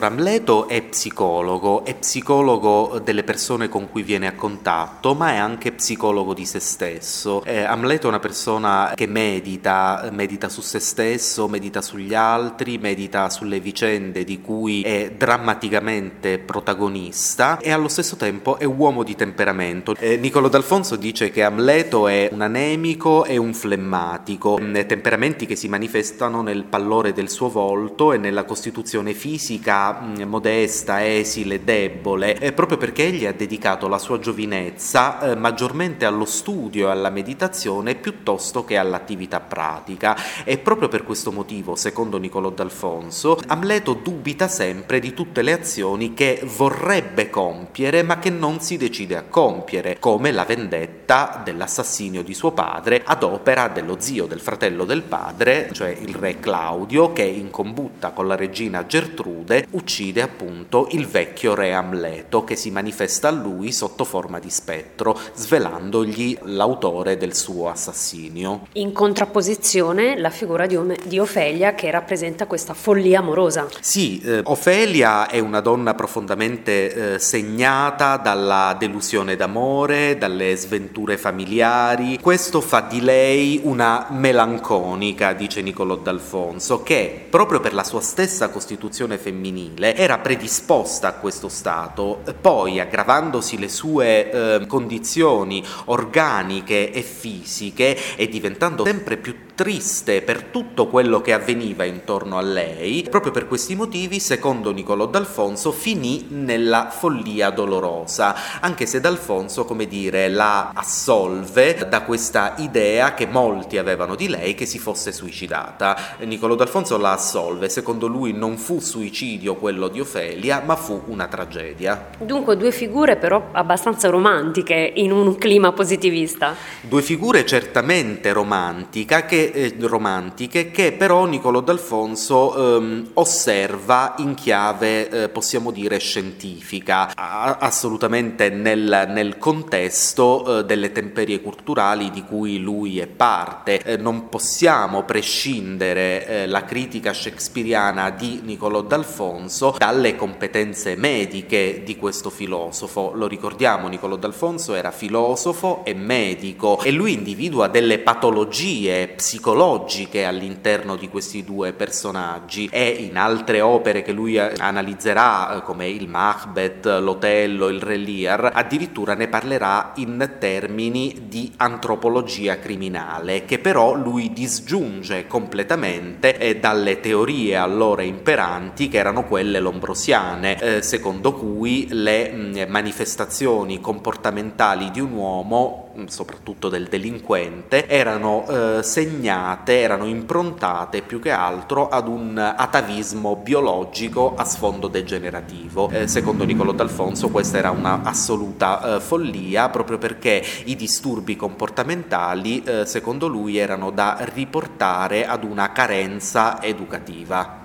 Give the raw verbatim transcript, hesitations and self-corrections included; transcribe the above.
Amleto è psicologo, è psicologo delle persone con cui viene a contatto, ma è anche psicologo di se stesso. Eh, Amleto è una persona che medita, medita su se stesso, medita sugli altri, medita sulle vicende di cui è drammaticamente protagonista e allo stesso tempo è uomo di temperamento. Eh, Niccolò D'Alfonso dice che Amleto è un anemico e un flemmatico, temperamenti che si manifestano nel pallore del suo volto e nella costituzione fisica modesta, esile, debole, eh, proprio perché egli ha dedicato la sua giovinezza eh, maggiormente allo studio e alla meditazione piuttosto che all'attività pratica, e proprio per questo motivo, secondo Niccolò D'Alfonso, Amleto dubita sempre di tutte le azioni che vorrebbe compiere ma che non si decide a compiere, come la vendetta dell'assassinio di suo padre ad opera dello zio, del fratello del padre, cioè il re Claudio, che in combutta con la regina Gertrude uccide appunto il vecchio re Amleto, che si manifesta a lui sotto forma di spettro, svelandogli l'autore del suo assassinio. In contrapposizione la figura di, Ome- di Ofelia, che rappresenta questa follia amorosa. Sì, eh, Ofelia è una donna profondamente eh, segnata dalla delusione d'amore, dalle sventure familiari. Questo fa di lei una melanconica, dice Niccolò D'Alfonso, che proprio per la sua stessa costituzione femminile era predisposta a questo stato. Poi, aggravandosi le sue eh, condizioni organiche e fisiche e diventando sempre più triste per tutto quello che avveniva intorno a lei, proprio per questi motivi, secondo Niccolò D'Alfonso, finì nella follia dolorosa, anche se D'Alfonso, come dire, la assolve da questa idea che molti avevano di lei, che si fosse suicidata. Niccolò D'Alfonso la assolve, secondo lui non fu suicidio quello di Ofelia, ma fu una tragedia. Dunque due figure però abbastanza romantiche in un clima positivista. Due figure certamente romantica che Eh, romantiche che però Niccolò D'Alfonso ehm, osserva in chiave eh, possiamo dire scientifica, a- assolutamente nel, nel contesto eh, delle temperie culturali di cui lui è parte. Eh, non possiamo prescindere eh, la critica shakespeariana di Niccolò D'Alfonso dalle competenze mediche di questo filosofo. Lo ricordiamo, Niccolò D'Alfonso era filosofo e medico e lui individua delle patologie psicologiche psicologiche all'interno di questi due personaggi, e in altre opere che lui analizzerà come il Macbeth, l'Otello, il Re Lear, addirittura ne parlerà in termini di antropologia criminale, che però lui disgiunge completamente eh, dalle teorie allora imperanti, che erano quelle lombrosiane, eh, secondo cui le mh, manifestazioni comportamentali di un uomo, soprattutto del delinquente, erano eh, segnate, erano improntate più che altro ad un atavismo biologico a sfondo degenerativo. Eh, secondo Niccolò D'Alfonso questa era una assoluta eh, follia, proprio perché i disturbi comportamentali eh, secondo lui erano da riportare ad una carenza educativa.